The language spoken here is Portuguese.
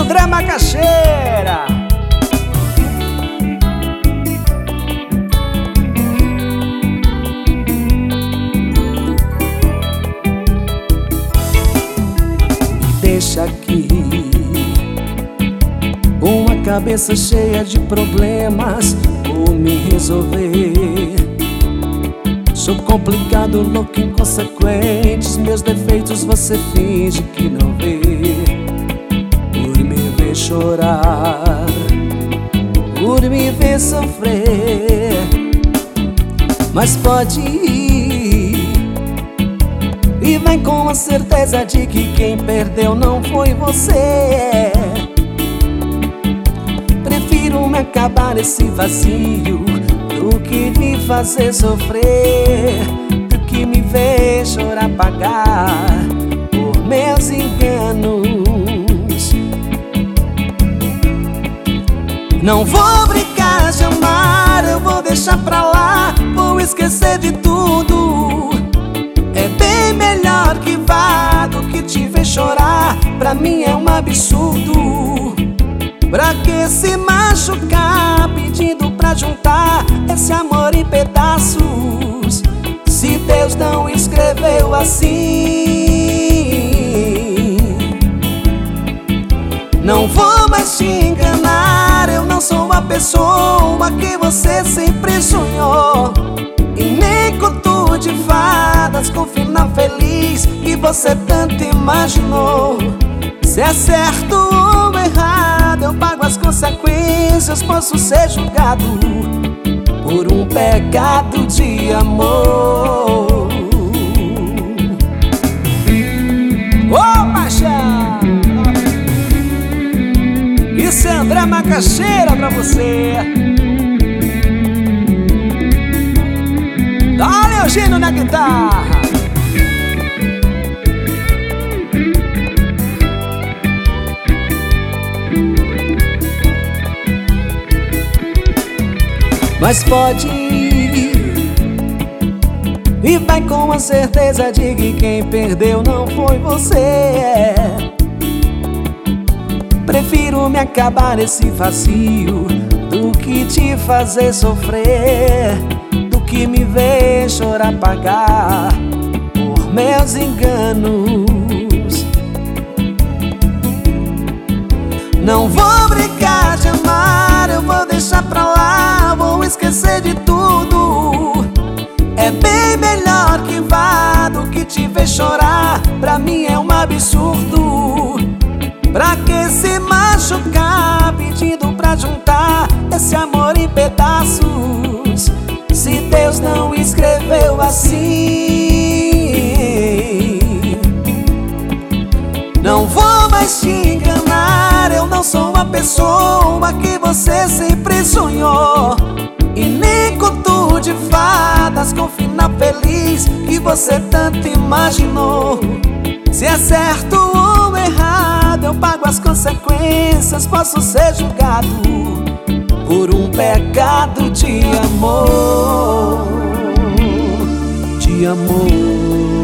André Macaxeira. Deixa aqui com a cabeça cheia de problemas por me resolver. Sou complicado, louco, inconsequente. Meus defeitos você finge que não vê. Por me ver chorar, por me ver sofrer. Mas pode ir e vem com a certeza de que quem perdeu não foi você. Prefiro me acabar esse vazio do que me fazer sofrer, do que me ver chorar, pagar por meus enganos. Não vou brincar de amar, eu vou deixar pra lá, vou esquecer de tudo. É bem melhor que vá do que te ver chorar. Pra mim é um absurdo. Pra que se machucar pedindo pra juntar esse amor em pedaços, se Deus não escreveu assim? Não vou mais te enganar, eu não sou a pessoa que você sempre sonhou. E nem conto de fadas com final feliz que você tanto imaginou. Se é certo ou errado, eu pago as consequências. Posso ser julgado por um pecado de amor. Ô paixão! Isso é André Macaxeira pra você. Dá-lhe o gênio na guitarra. Mas pode ir e vai com a certeza de que quem perdeu não foi você. Prefiro me acabar esse vazio do que te fazer sofrer, do que me ver chorar, pagar por meus enganos. Não vou brincar de amar, eu vou deixar pra lá, vou esquecer de tudo. É bem melhor que vá do que te ver chorar. Pra mim é um absurdo. Pra que se machucar pedindo pra juntar esse amor em pedaços, se Deus não escreveu assim? Não vou mais te enganar, eu não sou a pessoa que você sempre sonhou. E nem conto de fadas com final feliz que você tanto imaginou. Se é certo ou errado, eu pago as consequências. Posso ser julgado por um pecado de amor. De amor.